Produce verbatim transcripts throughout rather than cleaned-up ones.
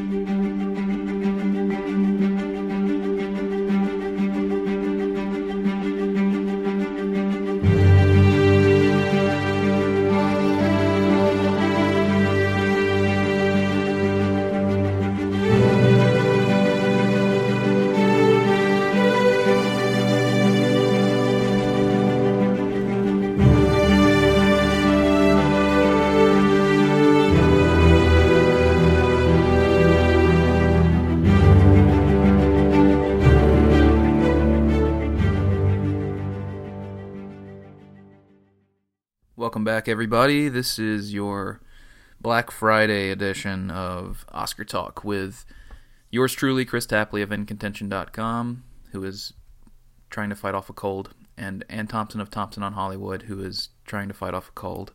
Welcome back, everybody. This is your Black Friday edition of Oscar Talk with yours truly, Chris Tapley of in contention dot com, who is trying to fight off a cold, and Ann Thompson of Thompson on Hollywood, who is trying to fight off a cold.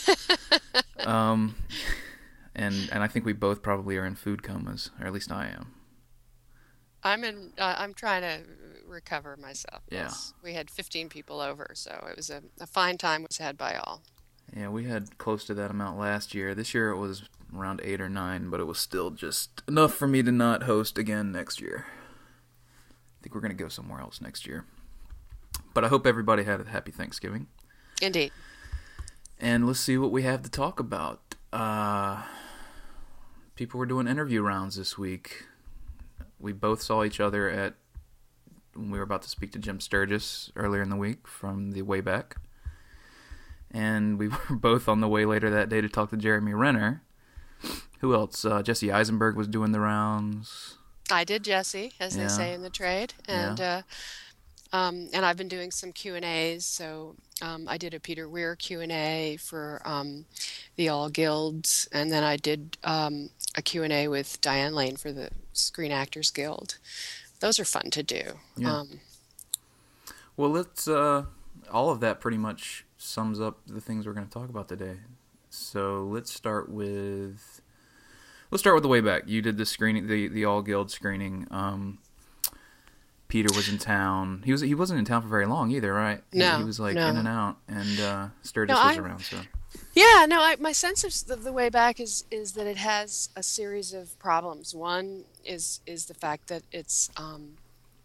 um, and and I think we both probably are in food comas, or at least I am. I'm in. Uh, I'm trying to recover myself. Yeah. Yes. We had fifteen people over, so it was a, a fine time was had by all. Yeah, we had close to that amount last year. This year it was around eight or nine, but it was still just enough for me to not host again next year. I think we're going to go somewhere else next year. But I hope everybody had a happy Thanksgiving. Indeed. And let's see what we have to talk about. Uh, people were doing interview rounds this week. We both saw each other at when we were about to speak to Jim Sturgis earlier in the week from the Way Back. And we were both on the way later that day to talk to Jeremy Renner. Who else? Uh, Jesse Eisenberg was doing the rounds. I did Jesse, as Yeah. they say in the trade. And Yeah. uh, um, and I've been doing some Q and A's. So um, I did a Peter Weir Q and A for um, the All Guilds. And then I did um, a Q and A with Diane Lane for the Screen Actors Guild. Those are fun to do. Yeah. Um, Well, let's. Uh, all of that pretty much sums up the things we're going to talk about today. So let's start with. Let's start with the Way Back. You did the screening, the the All Guild screening. Um, Peter was in town. He was he wasn't in town for very long either, right? He, No, he was like no. in and out, and uh, Sturgis No, was I- around. So Yeah, no, I, my sense of the, the Way Back is is that it has a series of problems. One is is the fact that it's um,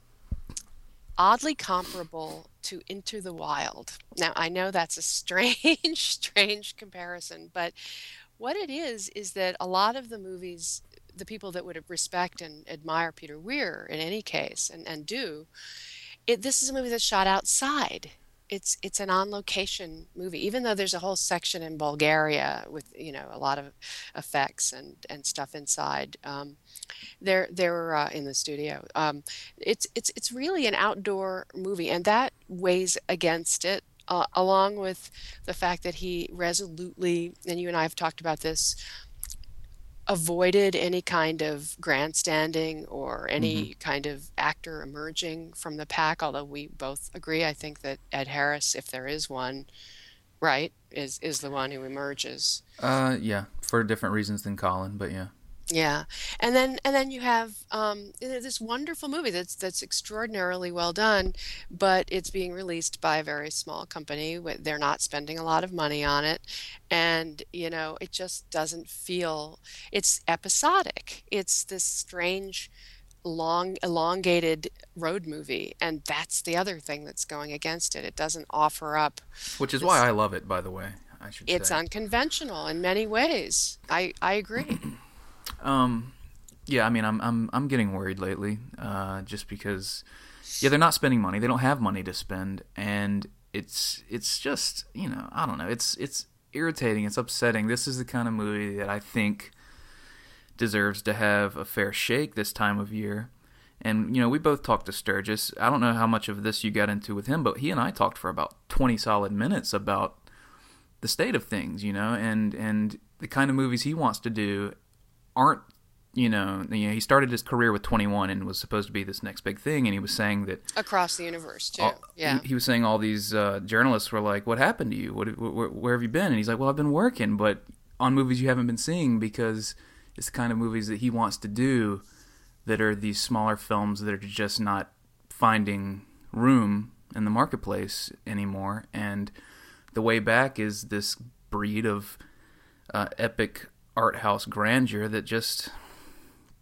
oddly comparable to Into the Wild. Now, I know that's a strange, strange comparison, but what it is is that a lot of the movies, the people that would respect and admire Peter Weir in any case, and, and do, it, this is a movie that's shot outside. It's it's an on-location movie, even though there's a whole section in Bulgaria with, you know, a lot of effects and, and stuff inside. Um, they're they're uh, in the studio. Um, it's it's it's really an outdoor movie, and that weighs against it, uh, along with the fact that he resolutely, and you and I have talked about this, avoided any kind of grandstanding or any kind of actor emerging from the pack, although we both agree, I think, that Ed Harris, if there is one, right, is is the one who emerges. uh, yeah, for different reasons than Colin, but yeah. Yeah, and then and then you have um, this wonderful movie that's that's extraordinarily well done, but it's being released by a very small company. Wh- They're not spending a lot of money on it, and you know it just doesn't feel. It's episodic. It's this strange, long, elongated road movie, and that's the other thing that's going against it. It doesn't offer up. Which is this- why I love it, by the way. I should It's say. unconventional in many ways. I I agree. Um, yeah, I mean, I'm I'm I'm getting worried lately, uh, just because, yeah, they're not spending money. They don't have money to spend, and it's it's just, you know, I don't know. It's it's irritating. It's upsetting. This is the kind of movie that I think deserves to have a fair shake this time of year. And, you know, we both talked to Sturgis. I don't know how much of this you got into with him, but he and I talked for about twenty solid minutes about the state of things, you know, and, and the kind of movies he wants to do aren't, you know, you know, he started his career with twenty-one and was supposed to be this next big thing, and he was saying that Across the universe too. all- Yeah. he, he was saying all these uh, journalists were like, "What happened to you? What, where, where have you been?" And he's like, "Well, I've been working, but on movies you haven't been seeing because it's the kind of movies that he wants to do that are these smaller films that are just not finding room in the marketplace anymore." And The Way Back is this breed of uh, epic art house grandeur that just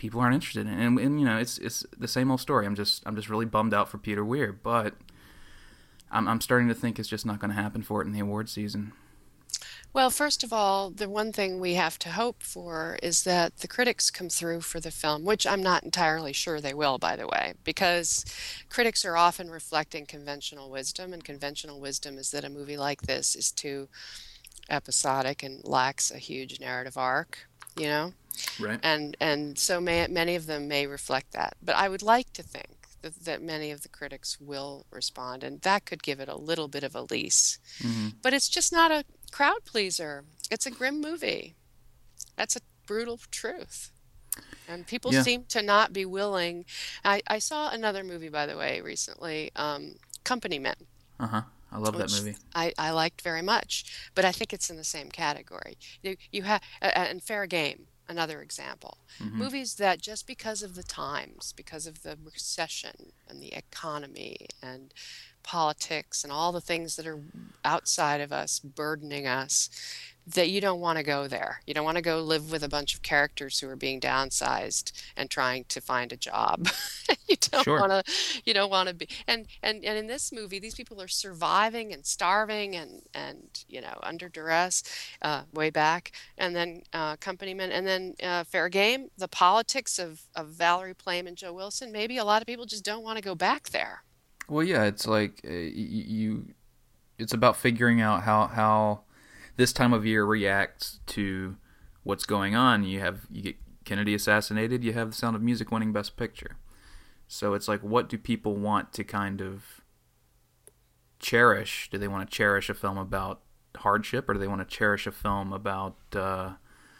people aren't interested in it. And, and you know, it's it's the same old story. I'm just I'm just really bummed out for Peter Weir, but I'm I'm starting to think it's just not going to happen for it in the award season. Well, first of all, the one thing we have to hope for is that the critics come through for the film, which I'm not entirely sure they will, by the way, because critics are often reflecting conventional wisdom, and conventional wisdom is that a movie like this is too episodic and lacks a huge narrative arc, you know? Right. And and so may, many of them may reflect that. But I would like to think that, that many of the critics will respond, and that could give it a little bit of a lease. Mm-hmm. But it's just not a crowd pleaser. It's a grim movie. That's a brutal truth. And people Yeah. seem to not be willing. I, I saw another movie, by the way, recently, um, Company Men, Uh huh. I love that which movie. I, I liked very much, but I think it's in the same category. You, you have uh, and Fair Game, another example. Mm-hmm. Movies that just because of the times, because of the recession and the economy and politics and all the things that are outside of us burdening us, that you don't want to go there. You don't want to go live with a bunch of characters who are being downsized and trying to find a job. you don't Sure. want to you don't want to be and, and and in this movie these people are surviving and starving and and you know under duress, uh, way back, and then uh, Company Men, and then uh, Fair Game, the politics of, of Valerie Plame and Joe Wilson. Maybe a lot of people just don't want to go back there. Well, yeah, it's like uh, y- you. It's about figuring out how how this time of year reacts to what's going on. You have you get Kennedy assassinated. You have The Sound of Music winning Best Picture. So it's like, what do people want to kind of cherish? Do they want to cherish a film about hardship, or do they want to cherish a film about uh,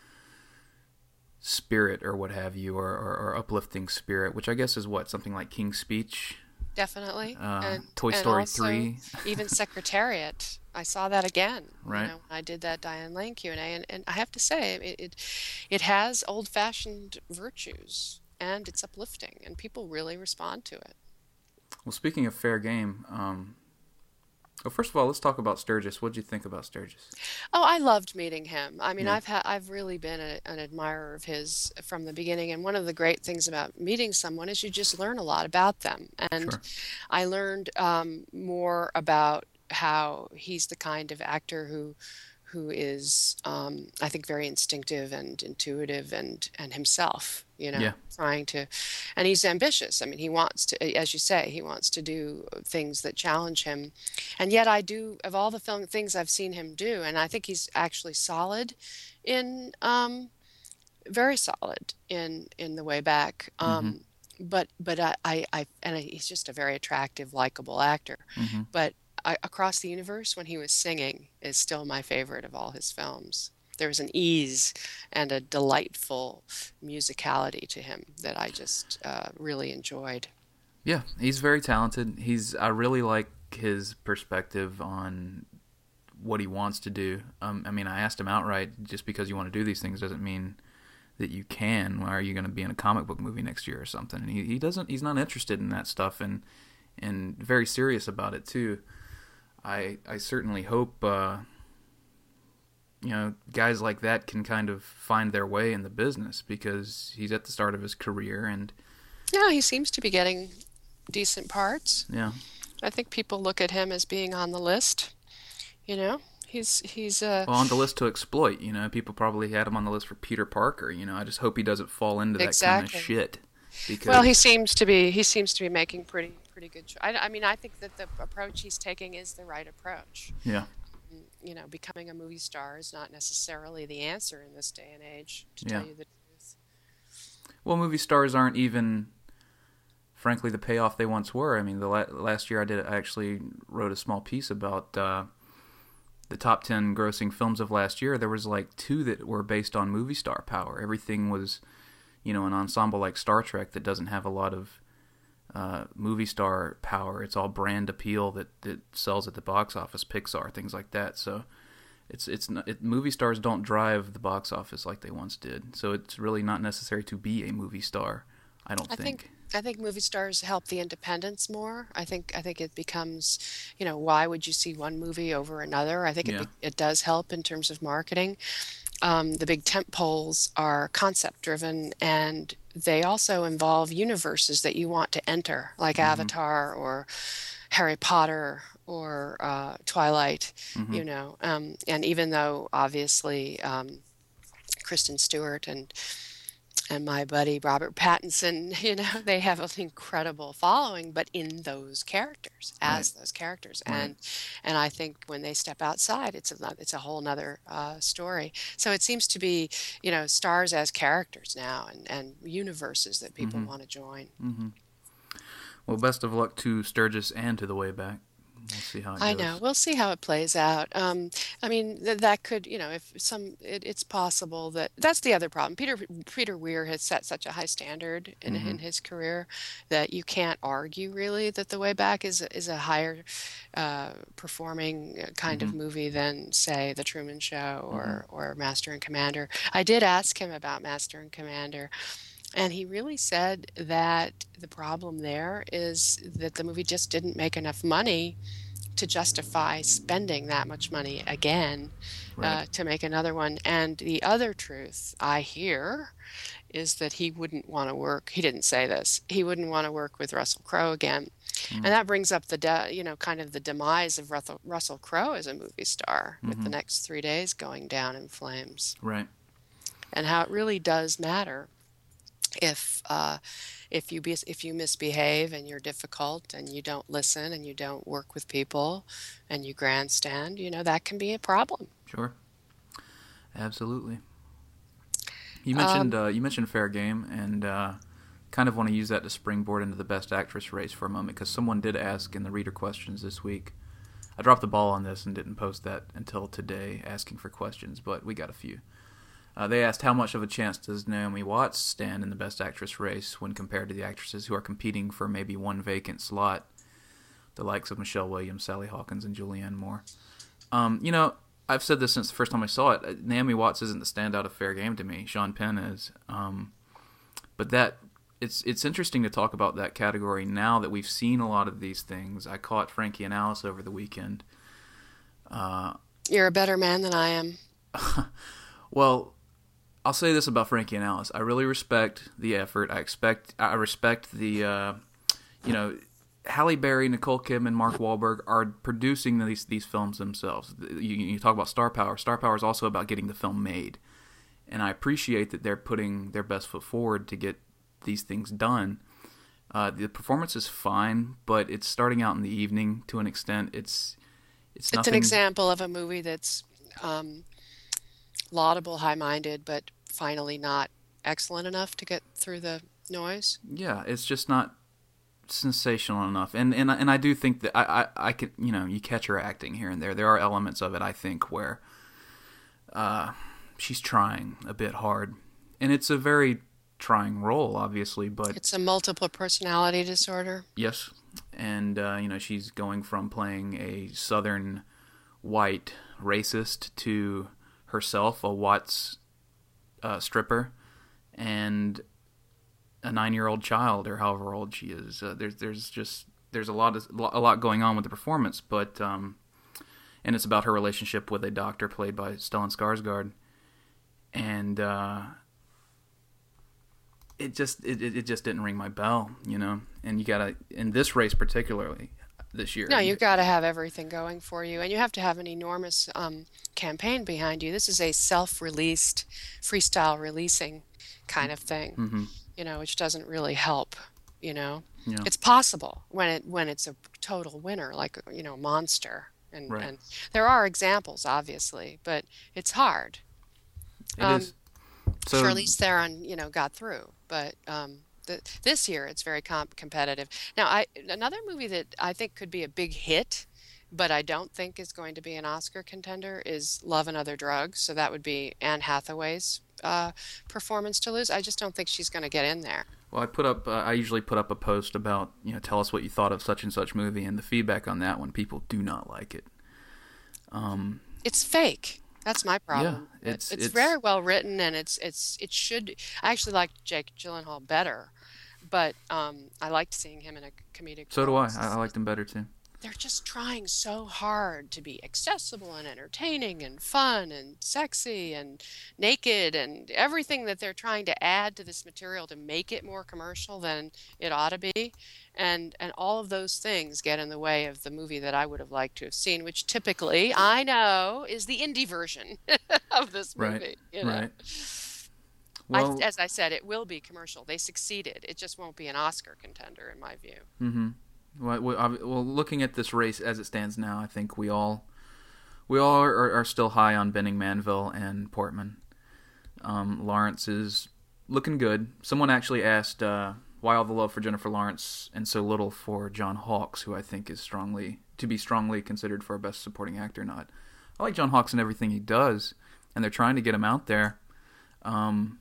spirit or what have you, or, or, or uplifting spirit, which I guess is what, something like King's Speech, Definitely. uh, and Toy and Story also three. even Secretariat. I saw that again, Right. you know, when I did that Diane Lane Q and A, and, and I have to say it, it it has old-fashioned virtues and it's uplifting and people really respond to it. Well, speaking of Fair Game, um, well, first of all, let's talk about Sturgis. What did you think about Sturgis? Oh, I loved meeting him. I mean, Yeah. I've had I've really been a, an admirer of his from the beginning, and one of the great things about meeting someone is you just learn a lot about them. And Sure. I learned um, more about how he's the kind of actor who who is, um, I think, very instinctive and intuitive and and himself, you know, Yeah. trying to, and he's ambitious. I mean, he wants to, as you say, he wants to do things that challenge him, and yet I do, of all the film things I've seen him do, and I think he's actually solid in, um, very solid in in The Way Back. Mm-hmm. Um, but but I, I I and he's just a very attractive, likable actor. Mm-hmm. But I, Across the Universe, when he was singing, is still my favorite of all his films. There's an ease and a delightful musicality to him that I just uh, really enjoyed. Yeah, he's very talented. He's I really like his perspective on what he wants to do. Um, I mean, I asked him outright, just because you want to do these things doesn't mean that you can. Why are you going to be in a comic book movie next year or something? And he, he doesn't. He's not interested in that stuff, and and very serious about it too. I I certainly hope uh, you know guys like that can kind of find their way in the business, because he's at the start of his career, and Yeah, he seems to be getting decent parts. yeah. I think people look at him as being on the list. You know, he's he's uh Well, on the list to exploit, you know, people probably had him on the list for Peter Parker. You know, I just hope he doesn't fall into that kind exactly. of shit. Because Well, he seems to be he seems to be making pretty pretty good. Cho- I, I mean, I think that the approach he's taking is the right approach. yeah, You know, becoming a movie star is not necessarily the answer in this day and age, to yeah. tell you the truth. Well, movie stars aren't even, frankly, the payoff they once were. I mean, the la- last year I did I actually wrote a small piece about uh, the top ten grossing films of last year. There was like two that were based on movie star power. Everything was, you know, an ensemble like Star Trek that doesn't have a lot of uh, movie star power. It's all brand appeal that, that sells at the box office, Pixar, things like that. So it's it's not, it, movie stars don't drive the box office like they once did. So it's really not necessary to be a movie star, I don't I think. think I think movie stars help the independents more. I think I think it becomes, you know, why would you see one movie over another? I think it Yeah. be, it does help in terms of marketing. um, the big tent poles are concept driven, and they also involve universes that you want to enter, like Mm-hmm. Avatar or Harry Potter or uh, Twilight, Mm-hmm. you know. Um, and even though obviously um, Kristen Stewart and and my buddy Robert Pattinson, you know, they have an incredible following, but in those characters, Right. as those characters, Right. and and I think when they step outside, it's a it's a whole nother uh, story. So it seems to be, you know, stars as characters now, and and universes that people Mm-hmm. want to join. Mm-hmm. Well, best of luck to Sturgis and to the Wayback. We'll see how it I know. goes. We'll see how it plays out. Um, I mean, th that could, you know, if some, it, it's possible that that's the other problem. Peter Peter Weir has set such a high standard in Mm-hmm. in his career that you can't argue really that The Way Back is a- is a higher uh, performing uh, kind Mm-hmm. of movie than, say, The Truman Show Mm-hmm. or or Master and Commander. I did ask him about Master and Commander, and he really said that the problem there is that the movie just didn't make enough money to justify spending that much money again Right. uh, to make another one. And the other truth I hear is that he wouldn't want to work. He didn't say this. He wouldn't want to work with Russell Crowe again. Mm-hmm. And that brings up the, de- you know, kind of the demise of Russell, Russell Crowe as a movie star, with Mm-hmm. the next three days going down in flames, Right. and how it really does matter if uh, if you be, if you misbehave and you're difficult and you don't listen and you don't work with people and you grandstand, you know, that can be a problem. Sure. Absolutely. You mentioned Um, uh, you mentioned Fair Game, and uh, kind of want to use that to springboard into the Best Actress race for a moment, because someone did ask in the reader questions this week. I dropped the ball on this and didn't post that until today, asking for questions, but we got a few. Uh, they asked how much of a chance does Naomi Watts stand in the Best Actress race when compared to the actresses who are competing for maybe one vacant slot, the likes of Michelle Williams, Sally Hawkins, and Julianne Moore. Um, you know, I've said this since the first time I saw it. Naomi Watts isn't the standout of Fair Game to me. Sean Penn is. Um, but that it's it's interesting to talk about that category now that we've seen a lot of these things. I caught Frankie and Alice over the weekend. Uh, you're a better man than I am. well, I'll say this about Frankie and Alice. I really respect the effort. I expect I respect the uh, you know, Halle Berry, Nicole Kidman, Mark Wahlberg are producing these these films themselves. You, you talk about star power. Star power is also about getting the film made, and I appreciate that they're putting their best foot forward to get these things done. Uh, the performance is fine, but it's starting out in the evening to an extent. It's it's It's an nothing. example of a movie that's um, laudable, high-minded, but finally not excellent enough to get through the noise. Yeah, it's just not sensational enough. And and and I do think that I I, I could, you know, you catch her acting here and there. There are elements of it, I think, where uh, she's trying a bit hard, and it's a very trying role, obviously. But It's a multiple personality disorder. yes, and uh, you know, she's going from playing a Southern white racist to herself a Watts uh, stripper and a nine-year-old child, or however old she is. Uh, there's there's just there's a lot of a lot going on with the performance, but um, and it's about her relationship with a doctor played by Stellan Skarsgård, and uh, it just it, it just didn't ring my bell, you know. And you gotta, in this race particularly this year. No, you got to have everything going for you, and you have to have an enormous um, campaign behind you. This is a self-released, freestyle releasing kind of thing, Mm-hmm. you know, which doesn't really help, you know. Yeah. It's possible when it when it's a total winner, like, you know, Monster, and Right. and there are examples, obviously, but it's hard. It Um, is. So Charlize Theron, you know, got through, but um, the, this year it's very comp competitive. Now, I another movie that I think could be a big hit, but I don't think is going to be an Oscar contender is Love and Other Drugs. So that would be Anne Hathaway's uh, performance to lose. I just don't think she's going to get in there. Well, I put up. Uh, I usually put up a post about, you know, tell us what you thought of such and such movie, and the feedback on that one, people do not like it. Um, It's fake. That's my problem. Yeah, It- it's- it's it's- very well written, and it's it's it should. I actually like Jake Gyllenhaal better, but um, I liked seeing him in a comedic so do role. I. I, I liked him better too. they're just trying so hard to be accessible and entertaining and fun and sexy and naked and everything that they're trying to add to this material to make it more commercial than it ought to be. And and all of those things get in the way of the movie that I would have liked to have seen, which typically I know is the indie version of this Right. movie, you know. Right. I, Well, as I said, it will be commercial. They succeeded. It just won't be an Oscar contender, in my view. mm-hmm. Well, well, ob- well, looking at this race as it stands now, I think we all we all are, are still high on Benning Manville and Portman. Um, Lawrence is looking good. Someone actually asked uh, why all the love for Jennifer Lawrence and so little for John Hawkes, who I think is strongly to be strongly considered for a Best Supporting Actor nod. I like John Hawkes and everything he does, and they're trying to get him out there. Um,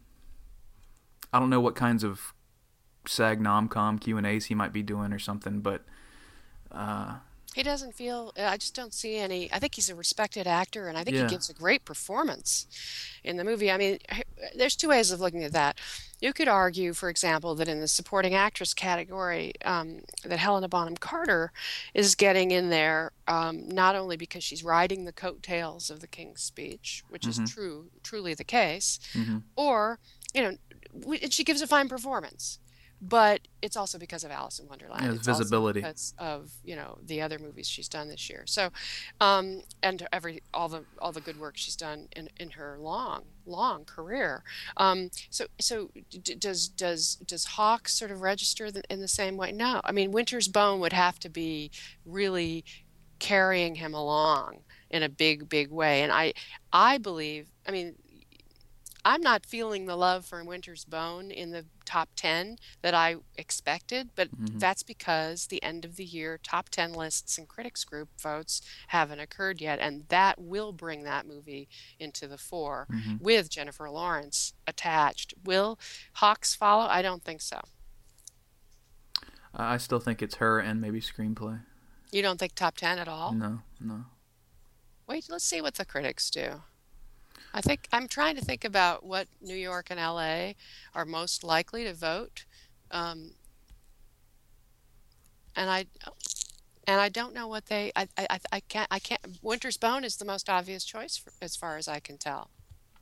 I don't know what kinds of SAG nom-com Q and A's he might be doing or something, but uh, He doesn't feel, I just don't see any. I think he's a respected actor, and I think he yeah, gives a great performance in the movie. I mean, there's two ways of looking at that. You could argue, for example, that in the supporting actress category, um, that Helena Bonham Carter is getting in there, um, not only because she's riding the coattails of the King's Speech, which is mm-hmm, true, truly the case, mm-hmm. or, you know, w- she gives a fine performance. But it's also because of Alice in Wonderland. Yeah, It's also visibility. because of, you know, the other movies she's done this year. So, um, and every all the all the good work she's done in, in her long long career. Um, so so d- does does does Hawk sort of register th- in the same way? No, I mean Winter's Bone would have to be really carrying him along in a big big way, and I I believe. I mean. I'm not feeling the love for Winter's Bone in the top ten that I expected, but Mm-hmm, that's because the end of the year top ten lists and critics group votes haven't occurred yet, and that will bring that movie into the fore mm-hmm. with Jennifer Lawrence attached. Will Hawks follow? I don't think so. I still think it's her and maybe screenplay. You don't think top ten at all? No, no. Wait, let's see what the critics do. I think I'm trying to think about what New York and L A are most likely to vote. Um, and I and I don't know what they. I, I I can't I can't. Winter's Bone is the most obvious choice for, as far as I can tell.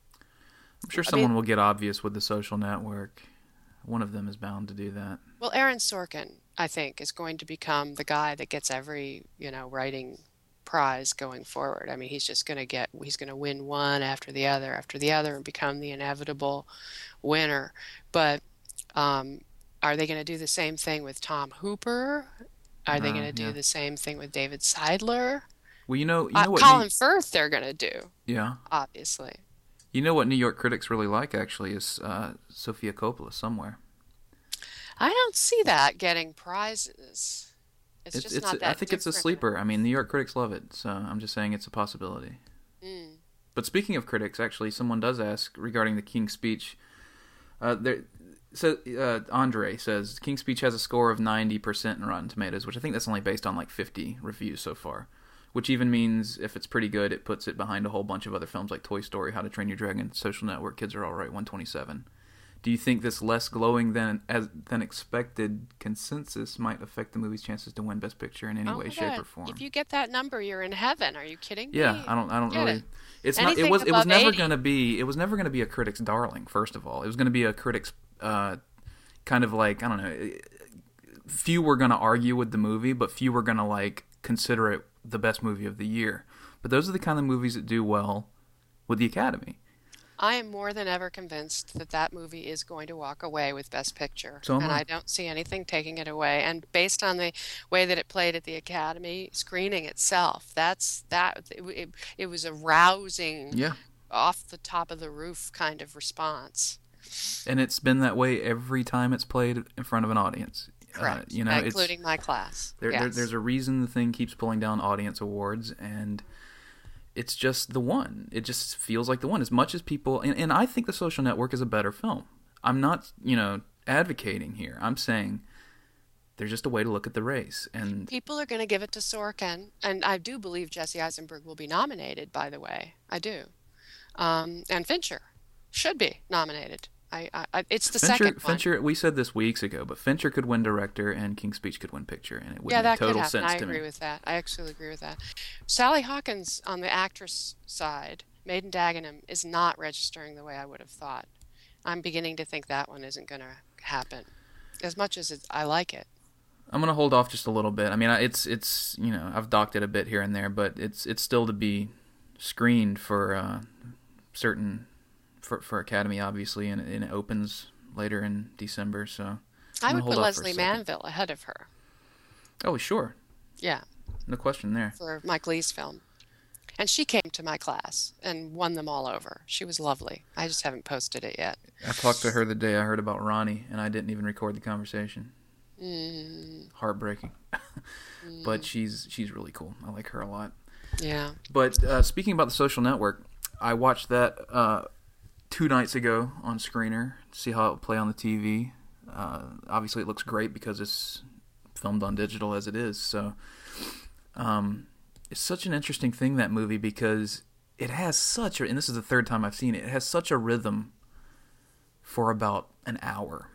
I'm sure I mean, someone will get obvious with The Social Network. One of them is bound to do that. well, Aaron Sorkin, I think, is going to become the guy that gets every you know writing prize going forward. I mean, he's just going to get. He's going to win one after the other after the other and become the inevitable winner. But um, are they going to do the same thing with Tom Hooper? Are they going Uh, to do yeah. the same thing with David Seidler? Well, you know, you Uh, know what? New, Colin Firth, they're going to do, yeah, obviously. you know what New York critics really like actually is uh, Sofia Coppola somewhere. I don't see that getting prizes. It's It's just it's. not I that think it's a different. sleeper. I mean, New York critics love it, so I'm just saying it's a possibility. Mm. But speaking of critics, actually, someone does ask regarding the King's Speech. Uh, there, so uh, Andre says King's Speech has a score of ninety percent in Rotten Tomatoes, which I think that's only based on like fifty reviews so far. Which even means if it's pretty good, it puts it behind a whole bunch of other films like Toy Story, How to Train Your Dragon, Social Network, Kids Are Alright, one twenty-seven. Do you think this less glowing than as than expected consensus might affect the movie's chances to win Best Picture in any Oh way, my shape, God. or form? If you get that number, you're in heaven. Are you kidding Yeah, me? I don't. I don't Get really. it. It's not. It Anything was. It was above never eighty. going to be. It was never going to be a critic's darling. First of all, it was going to be a critic's uh, kind of like I don't know. Few were going to argue with the movie, but few were going to like consider it the best movie of the year. But those are the kind of movies that do well with the Academy. I am more than ever convinced that that movie is going to walk away with Best Picture, So am and I. I don't see anything taking it away. And based on the way that it played at the Academy screening itself, that's that it, it, it was a rousing, Yeah, off the top of the roof kind of response. and it's been that way every time it's played in front of an audience. Uh, Correct, you know, it's including my class. there, there. Yes. There's a reason the thing keeps pulling down audience awards, and it's just the one. It just feels like the one. As much as people, and, and I think The Social Network is a better film. I'm not, you know, advocating here. I'm saying there's just a way to look at the race, and People are going to give it to Sorkin, and I do believe Jesse Eisenberg will be nominated, by the way. I do. Um, and Fincher should be nominated. I, I, I it's the Fincher, second one. Fincher, we said this weeks ago, but Fincher could win director and King's Speech could win picture, and it would Yeah, make that could total happen. sense I to agree me. with that. I actually agree with that. Sally Hawkins on the actress side, Maiden Dagenham, is not registering the way I would have thought. I'm beginning to think that one isn't going to happen, as much as it, I like it. I'm gonna hold off just a little bit. I mean, I- it's it's you know I've docked it a bit here and there, but it's it's still to be screened for uh, certain for for Academy, obviously, and, and it opens later in December. So I'm I gonna would hold put off for a Leslie second. Manville ahead of her. Oh, sure, Yeah, no question there. for Mike Leigh's film. And she came to my class and won them all over. She was lovely. I just haven't posted it yet. I talked to her the day I heard about Ronnie, and I didn't even record the conversation. Mm, Heartbreaking, but she's she's really cool. I like her a lot. yeah. But uh, speaking about The Social Network, I watched that uh, two nights ago on Screener to see how it would play on the T V. Uh, obviously, it looks great because it's filmed on digital as it is. So um, it's such an interesting thing, that movie, because it has such a, and this is the third time I've seen it, it has such a rhythm for about an hour.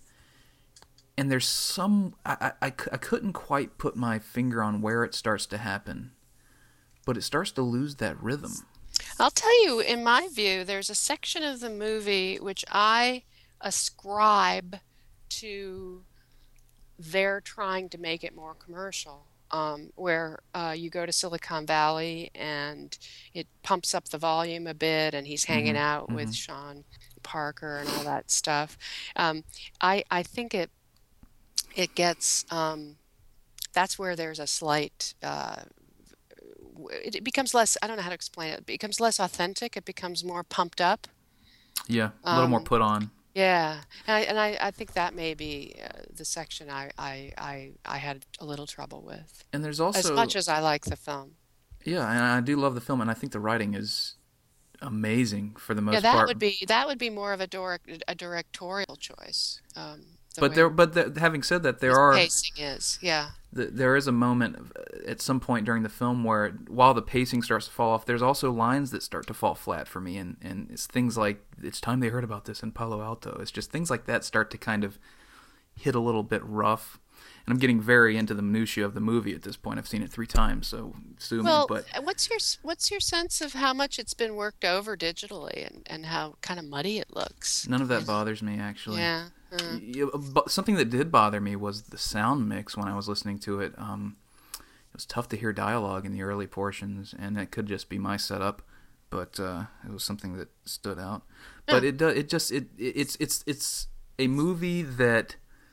And there's some, I, I, I couldn't quite put my finger on where it starts to happen, but it starts to lose that rhythm. I'll tell you, in my view, there's a section of the movie which I ascribe to their trying to make it more commercial, um, where uh, you go to Silicon Valley and it pumps up the volume a bit, and he's hanging Mm-hmm. out with Mm-hmm. Sean Parker and all that stuff. Um, I I think it it gets um, that's where there's a slight. Uh, it, it becomes less. I don't know how to explain it. It becomes less authentic. It becomes more pumped up. Yeah, a little more Um, put on. Yeah, and I, and I, I think that may be uh, the section I, I, I, I had a little trouble with, And there's as also, much as I like the film. yeah, and I do love the film, and I think the writing is amazing for the Yeah, most that part. would be that would be more of a direct, a directorial choice. Um, the But way there, but the, having said that, there the are pacing is. Yeah, th- there is a moment at some point during the film where, while the pacing starts to fall off, there's also lines that start to fall flat for me, and, and it's things like, it's time they heard about this in Palo Alto. It's just things like that start to kind of hit a little bit rough. And I'm getting very into the minutiae of the movie at this point. I've seen it three times, so sue me. well, But uh, what's your s- what's your sense of how much it's been worked over digitally, and, and how kind of muddy it looks? none of that bothers me, actually. Yeah. uh, Yeah, but something that did bother me was the sound mix when I was listening to it. Um, it was tough to hear dialogue in the early portions, and it could just be my setup, but uh, it was something that stood out. But Yeah. it do, it just it, it it's it's it's a movie that,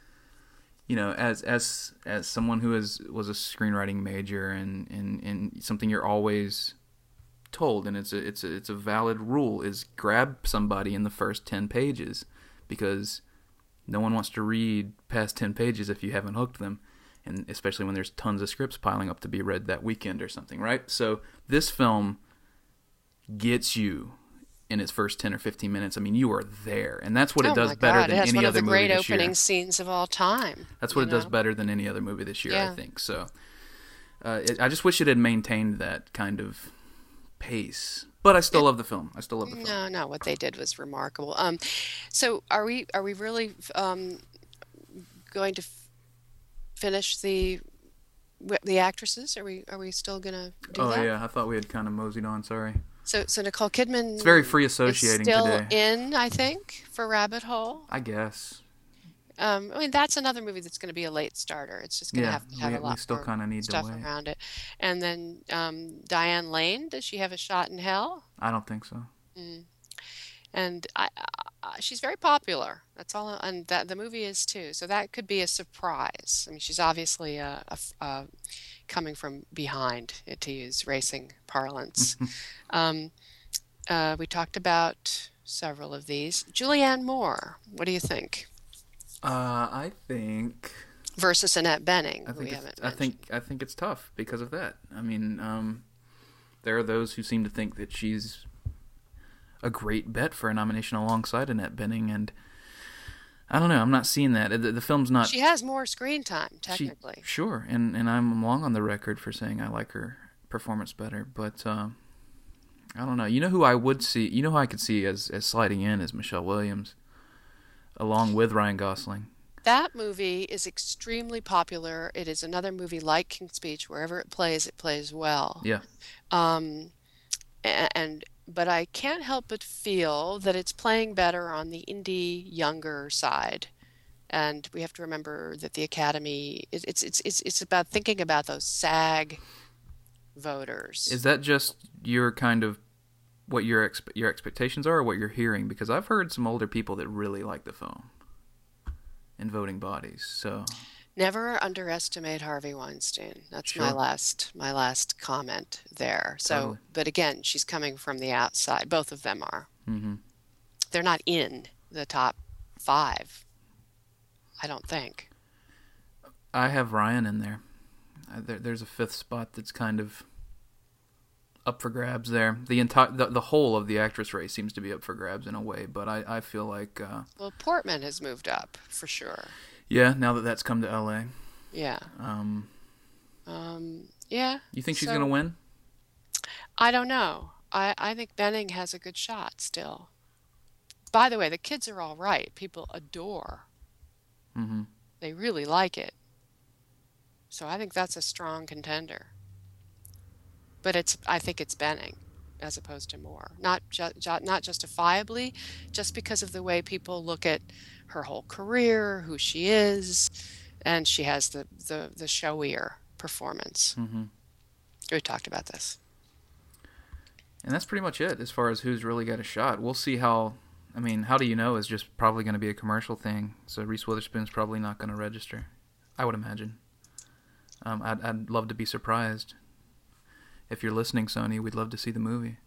you know, as as as someone who is was a screenwriting major, and, and, and something you're always told, and it's a it's a it's a valid rule, is grab somebody in the first ten pages, because no one wants to read past ten pages if you haven't hooked them, and especially when there's tons of scripts piling up to be read that weekend or something, right? So this film gets you in its first ten or fifteen minutes. I mean, you are there, and that's what it Oh does my better God, it than has any one of other the movie great this year. opening scenes of all time. That's what you it does know? better than any other movie this year, I Yeah. think. So uh, it, I just wish it had maintained that kind of pace. But I still love the film. I still love the film. No, no, what they did was remarkable. Um, so are we are we really um, going to f finish the w- the actresses? Are we are we still gonna do Oh, that? yeah. I thought we had kind of moseyed on. Sorry. So so Nicole Kidman It's very free is associating still today, in, I think, for Rabbit Hole. I guess. Um, I mean, that's another movie that's going to be a late starter. It's just going to Yeah, have to have we, a we lot still more kind of need to stuff wait. around it. And then um, Diane Lane, does she have a shot in hell? I don't think so. Mm. And I, I, she's very popular. That's all, and that the movie is too. So that could be a surprise. I mean, she's obviously uh, a f- uh, coming from behind, uh, to use racing parlance. Um, uh, we talked about several of these. Julianne Moore, what do you think? Uh, I think Versus Annette Bening, I who we think it's, haven't I mentioned. think I think it's tough because of that. I mean, um, there are those who seem to think that she's a great bet for a nomination alongside Annette Bening, and I don't know. I'm not seeing that. The, the film's not. She has more screen time, she- technically. sure, and and I'm long on the record for saying I like her performance better, but um, I don't know. You know who I would see? You know who I could see as as sliding in is Michelle Williams. along with Ryan Gosling. That movie is extremely popular. It is another movie like King's Speech. Wherever it plays, it plays well. Yeah. Um, a- and but I can't help but feel that it's playing better on the indie younger side. And we have to remember that the Academy, it, it's it's it's it's about thinking about those SAG voters. Is that just your kind of what your expe- your expectations are, or what you're hearing? Because I've heard some older people that really like the film in voting bodies. So Never underestimate Harvey Weinstein. That's my sure, last my last comment there. totally. So, but again, she's coming from the outside. Both of them are. Hmm. They're not in the top five, I don't think. I have Ryan in there. Uh, there. There's a fifth spot that's kind of up for grabs there. The entire the, the whole of the actress race seems to be up for grabs in a way, but I, I feel like uh, Well, Portman has moved up for sure. yeah, now that that's come to L A. Yeah. Um, Um, yeah. you think she's So gonna win? I don't know. I, I think Benning has a good shot still. By the way, the kids are all right. People adore. Hmm. They really like it. So I think that's a strong contender. But it's I think it's Benning as opposed to Moore. Not ju ju not justifiably, just because of the way people look at her whole career, who she is, and she has the the the showier performance. Hmm. We talked about this. And that's pretty much it as far as who's really got a shot. We'll see how. I mean, How Do You Know is just probably going to be a commercial thing, so Reese Witherspoon's probably not going to register, I would imagine. Um, I'd, I'd love to be surprised. If you're listening, Sony, we'd love to see the movie.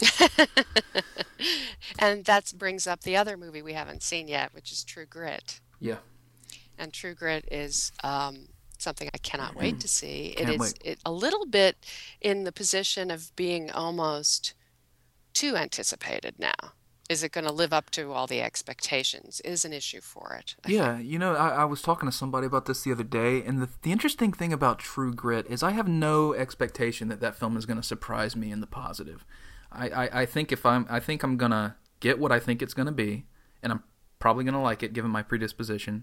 And that brings up the other movie we haven't seen yet, which is True Grit. Yeah, And True Grit is um, something I cannot wait to see. It can't is wait. it, a little bit in the position of being almost too anticipated now. Is it going to live up to all the expectations? Is an issue for it, I think. Yeah, you know, I, I was talking to somebody about this the other day, and the the interesting thing about True Grit is I have no expectation that that film is going to surprise me in the positive. I, I, I think if I'm, I think I'm gonna get what I think it's going to be, and I'm probably going to like it given my predisposition.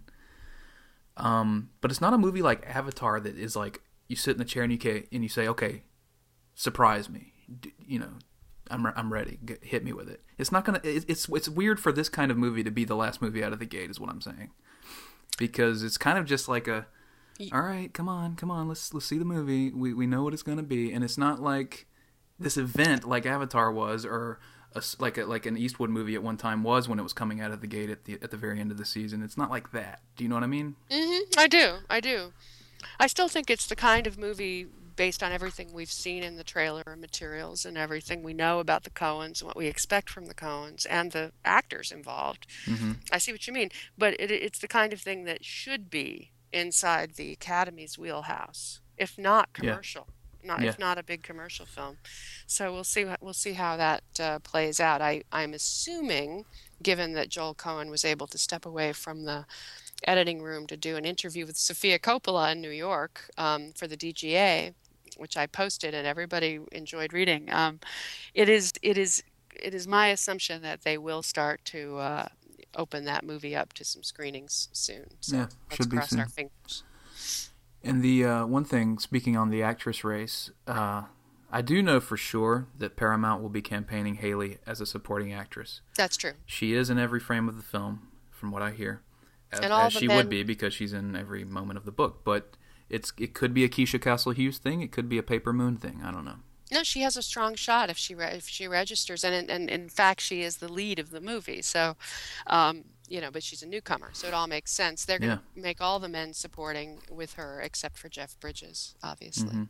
Um, but it's not a movie like Avatar that is like you sit in the chair and you ca- and you say, okay, surprise me, D- you know. I'm I'm ready. Get, hit me with it. It's not gonna. It's, it's it's weird for this kind of movie to be the last movie out of the gate, is what I'm saying, because it's kind of just like a, Y- all right, come on, come on, let's let's see the movie. We we know what it's gonna be, and it's not like this event like Avatar was, or a s like a, like an Eastwood movie at one time was when it was coming out of the gate at the at the very end of the season. It's not like that. Do you know what I mean? hmm I do. I do. I still think it's the kind of movie based on everything we've seen in the trailer and materials and everything we know about the Coens and what we expect from the Coens and the actors involved. Hmm. I see what you mean, but it, it's the kind of thing that should be inside the Academy's wheelhouse, if not Yeah, commercial, not yeah. if not a big commercial film. So we'll see. We'll see how that uh, plays out. I I'm assuming, given that Joel Cohen was able to step away from the editing room to do an interview with Sofia Coppola in New York um, for the D G A, which I posted and everybody enjoyed reading. Um, it is it is it is my assumption that they will start to uh, open that movie up to some screenings soon. Yeah, So let's should be cross our soon. fingers. And the uh, one thing, speaking on the actress race, uh, I do know for sure that Paramount will be campaigning Haley as a supporting actress. That's true. She is in every frame of the film, from what I hear, as, And all as the she would men. be because she's in every moment of the book. But it's it could be a Keisha Castle Hughes thing. It could be a Paper Moon thing. I don't know. No, she has a strong shot if she re if she registers, and, in- and in fact, she is the lead of the movie. So, um, you know, but she's a newcomer, so it all makes sense. They're going Yeah. to make all the men supporting with her, except for Jeff Bridges, obviously. Hmm.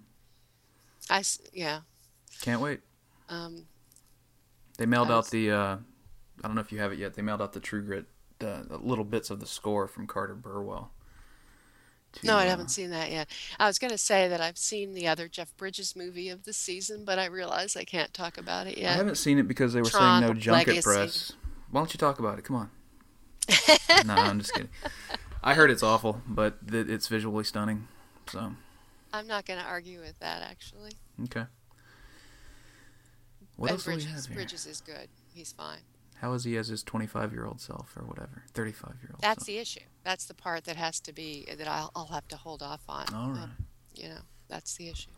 I s- yeah. Can't wait. Um, They mailed I out was the. Uh, I don't know if you have it yet. They mailed out the True Grit, uh, the little bits of the score from Carter Burwell. no, I To uh, haven't seen that yet. I was going to say that I've seen the other Jeff Bridges movie of the season, but I realize I can't talk about it I yet. haven't seen it because they were saying Tron no junket Legacy. press. Why don't you talk about it? Come on. No, I'm just kidding. I heard it's awful, but th- it's visually stunning. So, I'm not going to argue with that, actually. okay. What And else do we Bridges, have here? Bridges is good. He's fine. How is he as his twenty-five-year-old self or whatever, thirty-five-year-old That's self? the issue. That's the part that has to be that I'll, I'll have to hold off on. All Um, right. you know, that's the issue.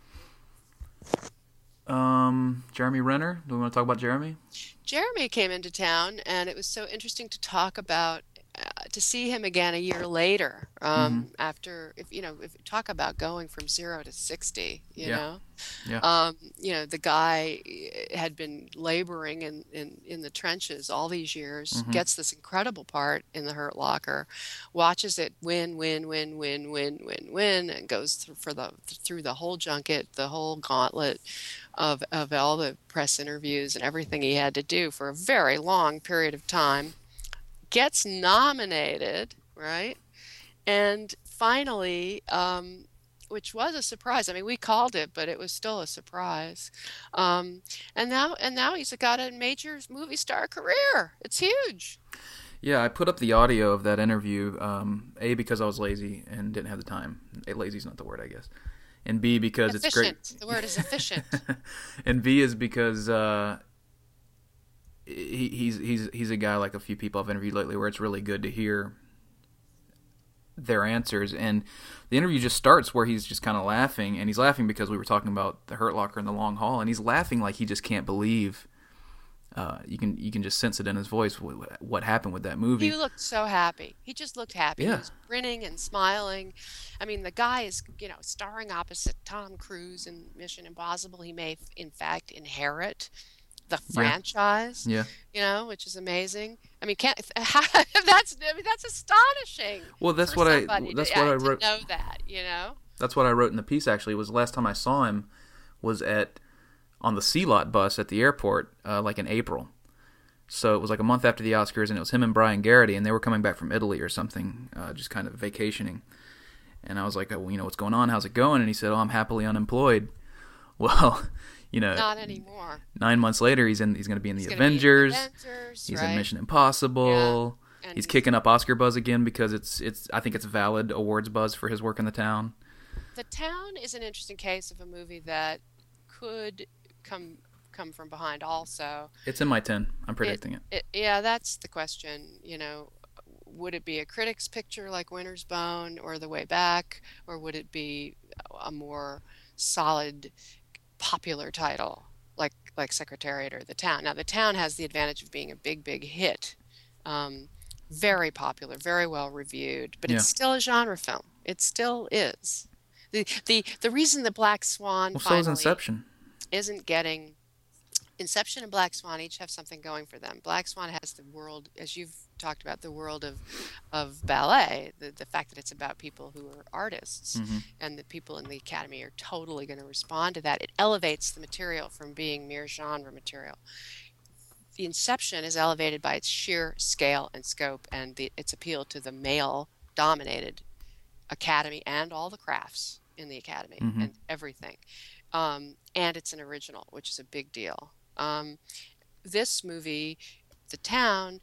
Um, Jeremy Renner. Do we want to talk about Jeremy? Jeremy came into town, and it was so interesting to talk about, uh, to see him again a year later. Mm-hmm. Um, after, if you know, if talk about going from zero to sixty, you Yeah. know, Yeah. um, you know, the guy eh, had been laboring in, in, in the trenches all these years, Mm-hmm. gets this incredible part in the Hurt Locker, watches it win, win, win, win, win, win, win, and goes through for the through the whole junket, the whole gauntlet of of all the press interviews and everything he had to do for a very long period of time, gets nominated, right? And finally, um, which was a surprise. I mean, we called it, but it was still a surprise. Um, and now, and now he's got a major movie star career. It's huge. Yeah, I put up the audio of that interview. Um, A, because I was lazy and didn't have the time. A, lazy's not the word, I guess. And B, because it's great. Efficient. The word is efficient. And B is because uh, he, he's he's he's a guy like a few people I've interviewed lately, where it's really good to hear their answers. And the interview just starts where he's just kind of laughing, and he's laughing because we were talking about the Hurt Locker and the long haul, and he's laughing like he just can't believe. Uh, you can you can just sense it in his voice what, what happened with that movie. He looked so happy. He just looked happy. He Yeah. was grinning and smiling. I mean, the guy is, you know, starring opposite Tom Cruise in Mission Impossible. He may, in fact, inherit the Yeah. franchise, Yeah. you know, which is amazing. I mean, can't that's I mean, that's astonishing Well, that's for what I somebody that's to, what I uh, to wrote. know that, you know. That's what I wrote in the piece. Actually, was the last time I saw him was at on the C Lot bus at the airport, uh, like in April. So it was like a month after the Oscars, and it was him and Brian Garrity, and they were coming back from Italy or something, uh, just kind of vacationing. And I was like, oh, you know, what's going on? How's it going? And he said, oh, I'm happily unemployed. Well, you know, Not anymore. nine months later, he's in. He's going to be in He's the gonna be in Avengers. Avengers, He's right? in Mission Impossible. Yeah. And He's kicking up Oscar buzz again because it's it's. I think it's valid awards buzz for his work in The Town. The Town is an interesting case of a movie that could come come from behind also. It's in my ten. I'm predicting it. It, yeah, that's the question. You know, would it be a critic's picture like Winter's Bone or The Way Back, or would it be a more solid popular title like like Secretariat or The Town? Now, The Town has the advantage of being a big, big hit, um, very popular, very well reviewed, but Yeah. it's still a genre film. It still is. The the the reason the Black Swan Well, so is finally Inception. isn't getting Inception and Black Swan each have something going for them. Black Swan has the world, as you've talked about, the world of of ballet, the, the fact that it's about people who are artists, Mhm. and the people in the Academy are totally going to respond to that. It elevates the material from being mere genre material. The Inception is elevated by its sheer scale and scope and the, its appeal to the male-dominated Academy and all the crafts in the Academy Mhm. and everything. Um, and it's an original, which is a big deal. Um, this movie, The Town,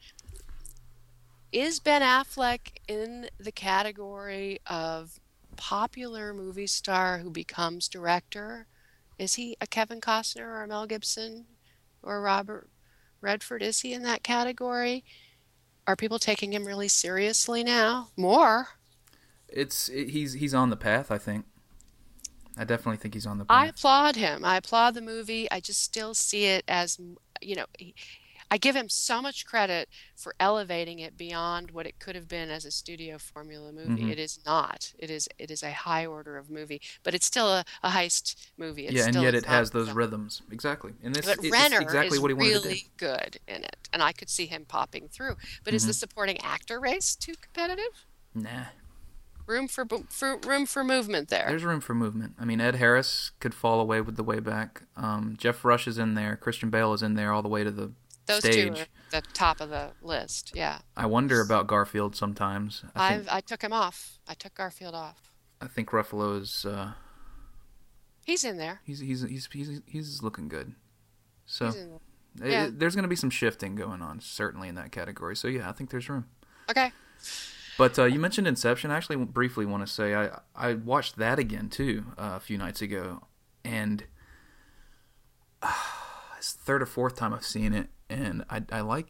is Ben Affleck in the category of popular movie star who becomes director? Is he a Kevin Costner or a Mel Gibson or Robert Redford? Is he in that category? Are people taking him really seriously now? More. It's it, he's he's on the path. I think. I definitely think he's on the I path. applaud him. I applaud the movie. I just still see it as, you know, he- I give him so much credit for elevating it beyond what it could have been as a studio formula movie. Mhm. It is not. It is it is a high order of movie, but it's still a, a heist movie. It's Yeah, and still yet a it has genre those film. rhythms exactly, and this But it's Renner exactly is what he wanted to do. really good in it, and I could see him popping through. But is the Mhm. supporting actor race too competitive? Nah, Room for, bo- for room for movement there. there's room for movement. I mean, Ed Harris could fall away with The Way Back. Um, Jeff Rush is in there. Christian Bale is in there all the way to the Those stage. two are at the top of the list. Yeah. I wonder about Garfield sometimes. I think I I took him off. I took Garfield off. I think Ruffalo's uh, He's in there. he's he's he's he's he's looking good. So He's in there. it- yeah. there's going to be some shifting going on, certainly in that category. So yeah, I think there's room. Okay. But uh, you mentioned Inception. I actually briefly want to say I I watched that again too uh, a few nights ago, and uh, it's the third or fourth time I've seen it, and I I like it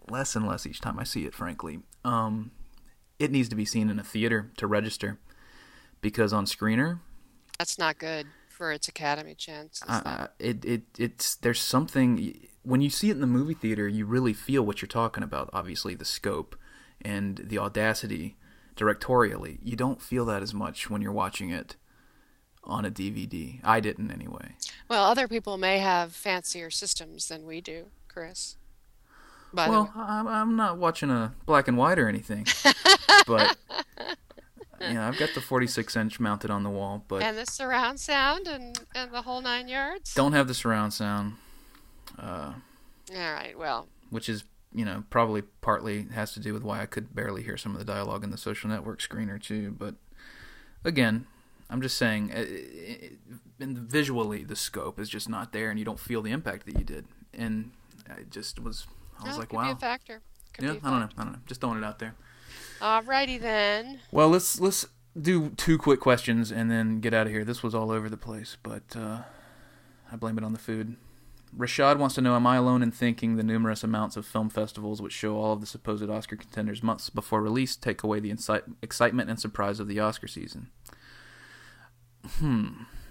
less and less each time I see it, frankly. Um, it needs to be seen in a theater to register, because on Screener, That's not good for its Academy chances. uh, it it it's there's something when you see it in the movie theater, you really feel what you're talking about. Obviously, the scope and the audacity directorially. You don't feel that as much when you're watching it on a D V D. I didn't anyway. Well, other people may have fancier systems than we do, Chris. By the way. Well, I'm I'm not watching a black and white or anything, but yeah, I've got the forty-six inch mounted on the wall, but And the surround sound and, and the whole nine yards? don't have the surround sound, uh, All right, well, which is, you know, probably partly has to do with why I could barely hear some of the dialogue in the Social Network Screener too. But again, I'm just saying, uh, in visually the scope is just not there, and you don't feel the impact that you did. And I just was, I was no, like, could wow. be a factor. Could Yeah, be a I don't know, factor. I don't know, just throwing it out there. Alrighty then. Well, let's let's do two quick questions and then get out of here. This was all over the place, but uh, I blame it on the food. Rashad wants to know, am I alone in thinking the numerous amounts of film festivals which show all of the supposed Oscar contenders months before release take away the incite- excitement and surprise of the Oscar season? Hmm.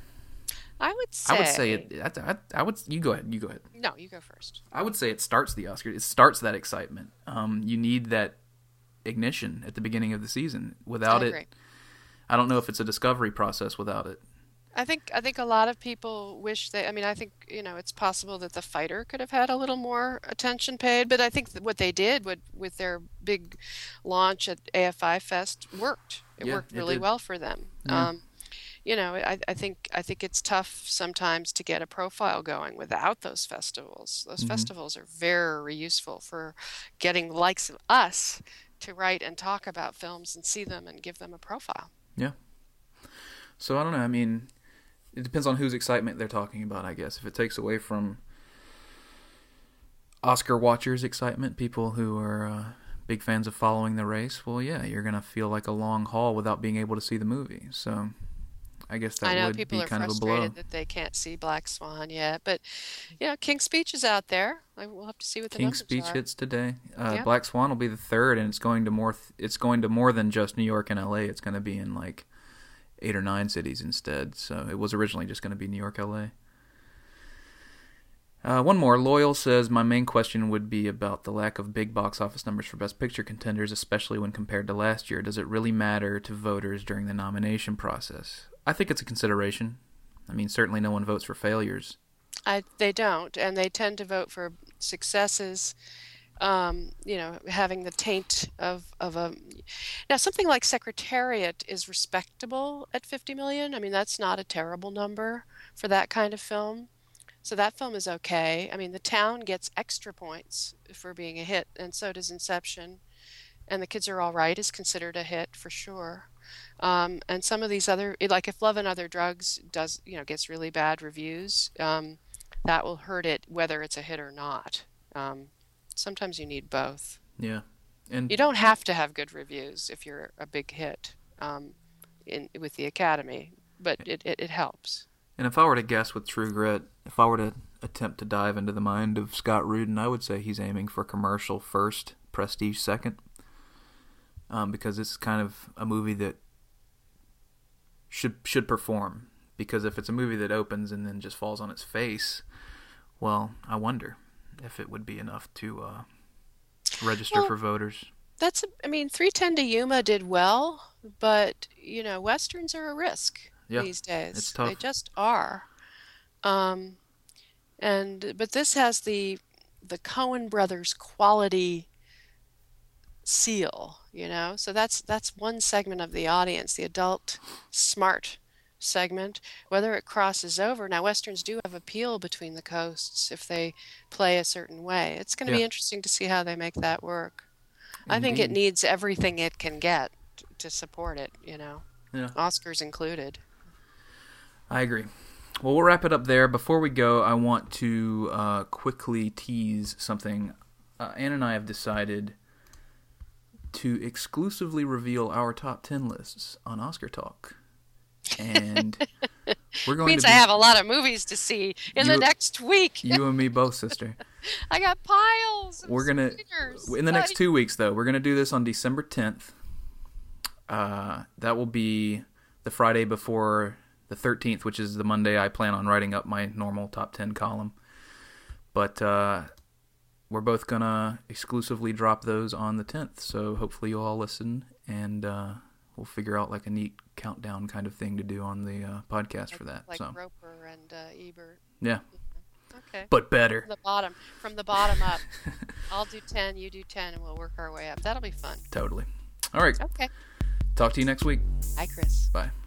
I would say. I would say it. I, I, I would. You go ahead. You go ahead. No, you go first. I would say it starts the Oscar. It starts that excitement. Um, you need that ignition at the beginning of the season. Without I it, agree. I don't know if it's a discovery process without it. I think I think a lot of people wish they. I mean, I think you know it's possible that The Fighter could have had a little more attention paid, but I think that what they did with with their big launch at A F I Fest worked. It Yeah, worked it really did. well for them. Yeah. Um, you know, I, I think I think it's tough sometimes to get a profile going without those festivals. Those Mhm. festivals are very useful for getting the likes of us to write and talk about films and see them and give them a profile. Yeah. So I don't know. I mean, it depends on whose excitement they're talking about, I guess. If it takes away from Oscar watchers' excitement, people who are uh, big fans of following the race, well, yeah, you're going to feel like a long haul without being able to see the movie. So I guess that I know would people be are kind of a blow. frustrated that they can't see Black Swan yet, but you know, King's Speech is out there. I- We'll have to see what the King's numbers Speech are. hits today. Uh, Yeah. Black Swan will be the third, and it's going to more. Th- it's going to more than just New York and L A. It's going to be in like eight or nine cities instead. So it was originally just going to be New York, L A. Uh, one more. Loyal says, my main question would be about the lack of big box office numbers for Best Picture contenders, especially when compared to last year. Does it really matter to voters during the nomination process? I think it's a consideration. I mean, certainly no one votes for failures. I, they don't, and they tend to vote for successes. Um, you know, having the taint of of a now something like Secretariat is respectable at fifty million. I mean, that's not a terrible number for that kind of film. So that film is okay. I mean, The Town gets extra points for being a hit, and so does Inception. And The Kids Are All Right is considered a hit for sure. Um, and some of these other, like if Love and Other Drugs does, you know, gets really bad reviews, um, that will hurt it whether it's a hit or not. Um, sometimes you need both. Yeah. And You don't have to have good reviews if you're a big hit um, in with the Academy, but it, it, it helps. And if I were to guess with True Grit, if I were to attempt to dive into the mind of Scott Rudin, I would say he's aiming for commercial first, prestige second, um, because it's kind of a movie that should should perform. Because if it's a movie that opens and then just falls on its face, well, I wonder if it would be enough to uh, register Well, for voters. That's, a, I mean, three ten to Yuma did well, but, you know, Westerns are a risk Yeah, these days. it's tough. They just are. Um, and, but this has the, the Coen brothers quality seal, you know? So that's, that's one segment of the audience, the adult, smart segment. Whether it crosses over, now Westerns do have appeal between the coasts if they play a certain way. It's going to be Yeah. interesting to see how they make that work. I think it Indeed. needs everything it can get t- to support it, you know, Yeah. Oscars included. I agree. Well, we'll wrap it up there. Before we go, I want to uh, quickly tease something. Uh, Ann and I have decided to exclusively reveal our top ten lists on Oscar Talk. And we're going Means to be, I have a lot of movies to see in You- the next week. you and me both, sister. I got piles. Of We're gonna souvenirs. in the next Like- two weeks though. We're gonna do this on December tenth. Uh, that will be the Friday before the thirteenth, which is the Monday I plan on writing up my normal top ten column. But uh, we're both gonna exclusively drop those on the tenth. So hopefully you'll all listen, and uh, we'll figure out like a neat countdown kind of thing to do on the uh, podcast like, for that. Like so Roper and uh, Ebert. yeah, Okay. but better. From the bottom, from the bottom up. I'll do ten, you do ten, and we'll work our way up. That'll be fun. Totally. All right. Okay. Talk to you next week. Hi, Chris. Bye.